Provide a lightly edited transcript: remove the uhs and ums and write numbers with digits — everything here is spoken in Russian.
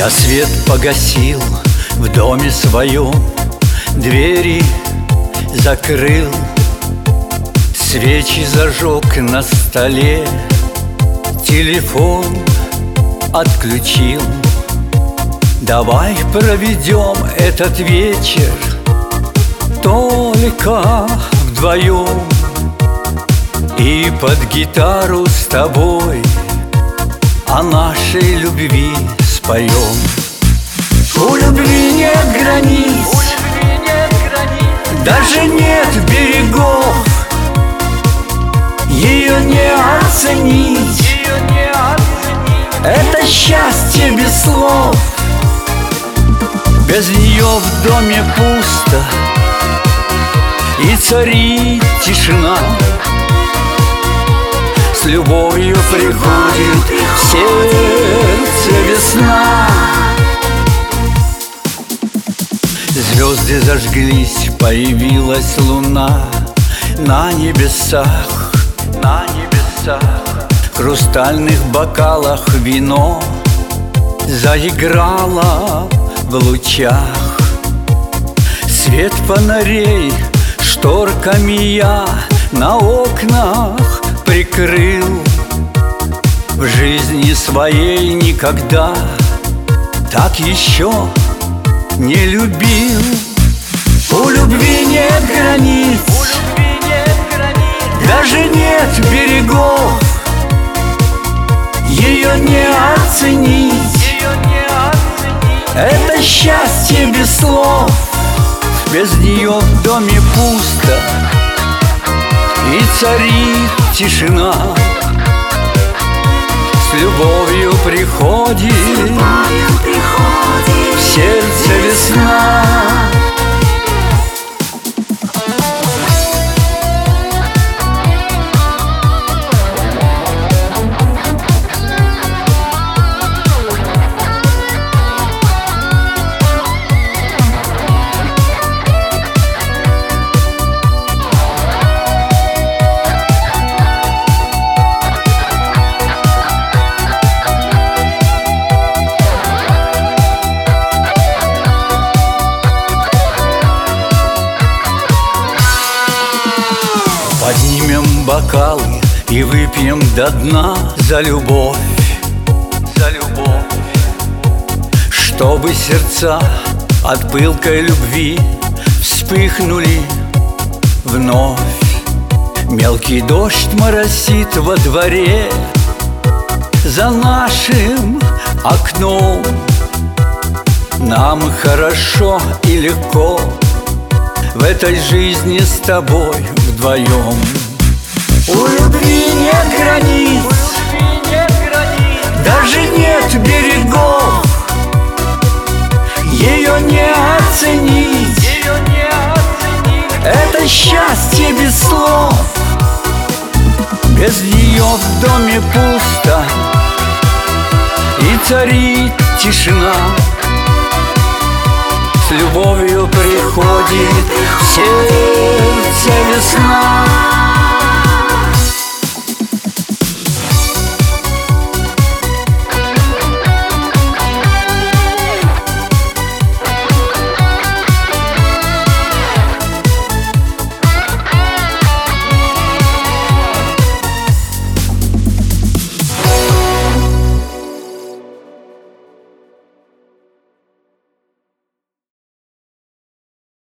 Я свет погасил в доме своем, двери закрыл, свечи зажег на столе, телефон отключил. Давай проведем этот вечер только вдвоем, и под гитару с тобой о нашей любви споем. У любви нет границ, даже нет берегов, ее не оценить. Это счастье без слов. Без нее в доме пусто, и царит тишина. С любовью приходит в сердце весна. Звезды зажглись, появилась луна. На небесах, на небесах, в хрустальных бокалах вино заиграло в лучах. Свет фонарей шторками я на окнах прикрыл. В жизни своей никогда так еще не любил. У любви нет границ, даже нет берегов, ее не оценить. Это счастье без слов. Без нее в доме пусто, и царит тишина. С любовью приходит в сердце весна. Поднимем бокалы и выпьем до дна за любовь, за любовь. Чтобы сердца от пылкой любви вспыхнули вновь. Мелкий дождь моросит во дворе за нашим окном. Нам хорошо и легко в этой жизни с тобой вдвоем. У любви нет границ, даже нет берегов, ее не оценить. Это счастье без слов. Без нее в доме пусто, и царит тишина. С любовью приходит в сердце весна.